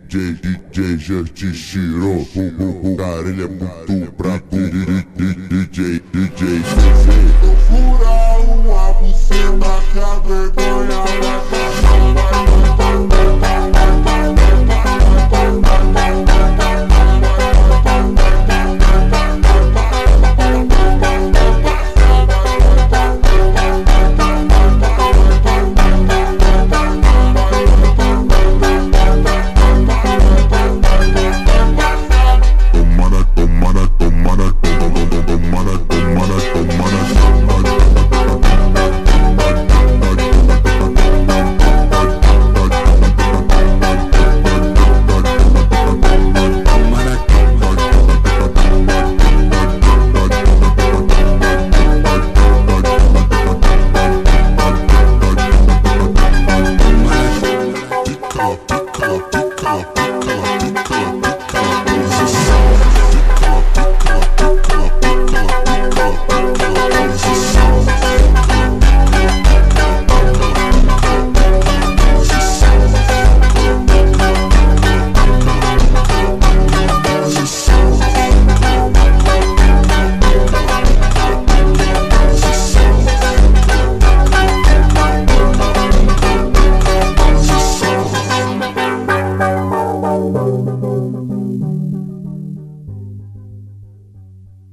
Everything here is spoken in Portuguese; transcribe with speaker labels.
Speaker 1: DJ já te tirou, o cara ele é muito brabo. DJ CC.
Speaker 2: Eu furar uma buceta que a vergonha vai passar.
Speaker 1: Pick up.